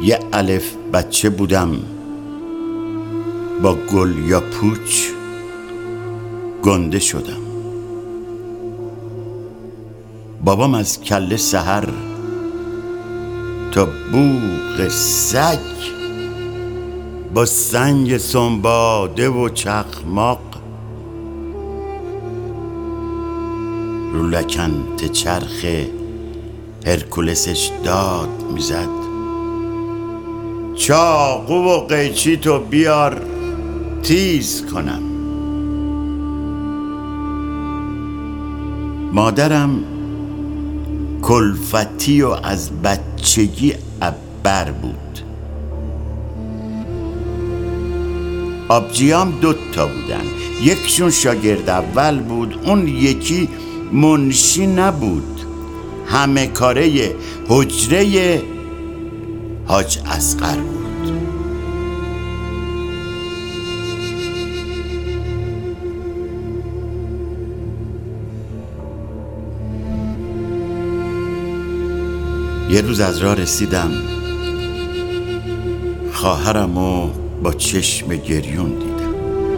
یه الف بچه بودم با گل یا پوچ گنده شدم. بابام از کله سحر تا بوق سگ با سنگ سنباده و چخماق رو لکنت چرخ هرکولسش داد میزد چاقو و قیچی تو بیار تیز کنم. مادرم کلفتی و از بچگی ابر بود. آبجیام 2 بودن، یکشون شاگرد اول بود، اون یکی منشی نبود، همه کاره حجره حاج اصغر بود. یه روز از راه رسیدم، خواهرمو با چشم گریون دیدم.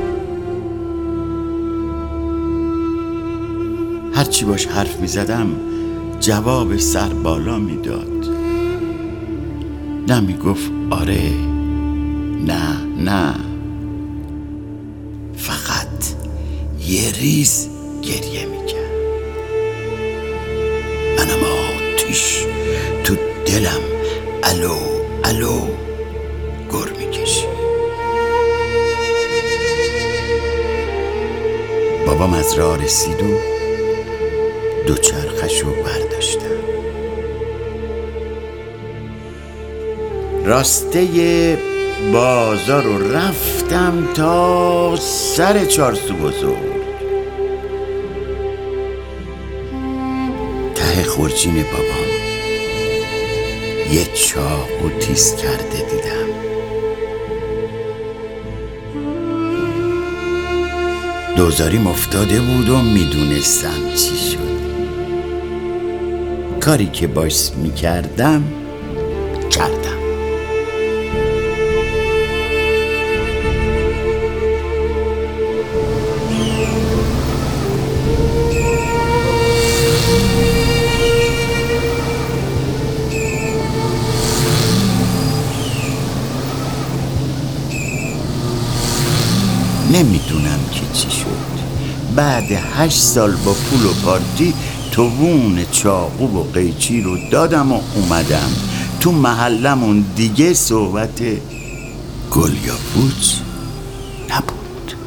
هرچی باش حرف می زدم جواب سر بالا می داد. نه می گفت آره، نه، فقط یه ریز گریه می کرد. منم آتیش تو دلم الو گر میکشی. بابام از راه رسید و 2 چرخشو برداشتم. راسته بازار رو رفتم تا سر چارسو بزرگ. ته خورجین بابام یه چاقو تیز کرده دیدم. دوزاریم افتاده بود و میدونستم چی شد. کاری که باش میکردم کردم. نمیدونم که چی شد. بعد 8 سال با پول و پارتی توون چاقو و قیچی رو دادم و اومدم تو محلمون. دیگه صحبت گل یا پوچ نبود.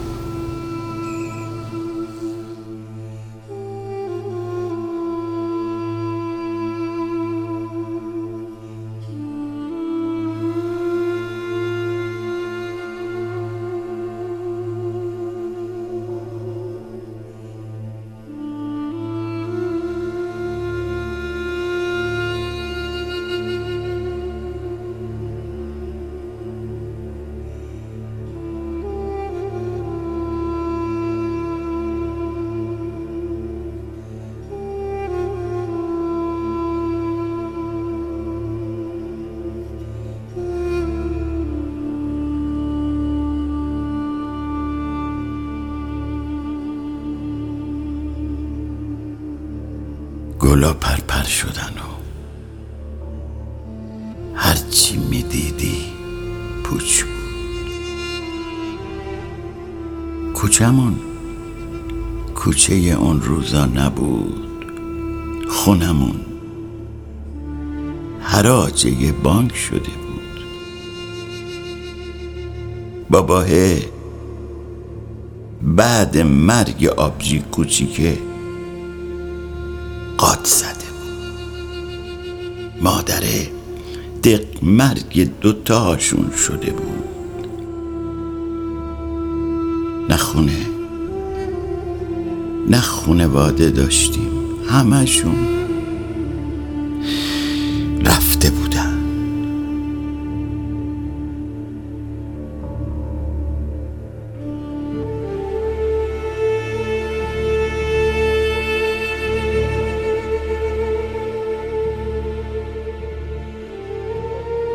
گلا پرپر شدن و هرچی میدیدی پوچ بود. کوچمون کوچه اون روزا نبود. خونمون حراج یه بانک شده بود. باباه بعد مرگ آبجی کوچیکه قاد زده بود. مادره دق مرگ 2 هاشون شده بود. نه خونواده داشتیم، همشون رفته بودن.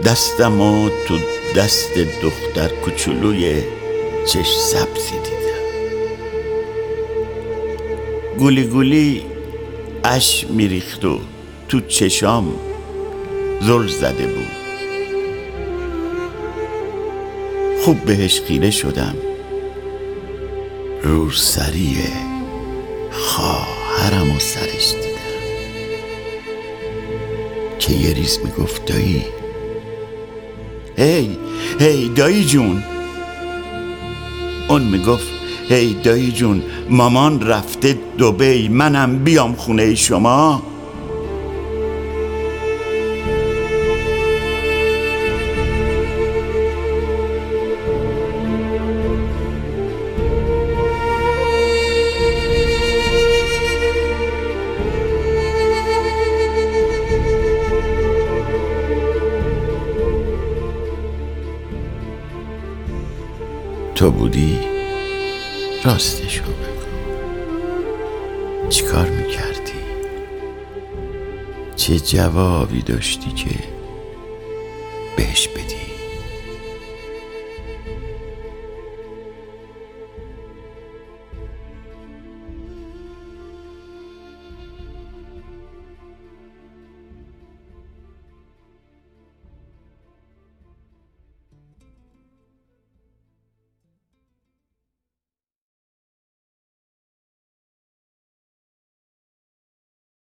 دستمو تو دست دختر کوچولوی چش سبزی دیدم. گولی گولی اش میریخت و تو چشام زل زده بود. خوب بهش خیره شدم. روسری خواهرم و سرش دیدم که یه ریز میگفت دایی، هی دایی جون. اون میگفت هی دایی جون، مامان رفته دبی، منم بیام خونه شما. تو بودی راستشو بگو، چیکار میکردی؟ چه جوابی داشتی که بهش بدی؟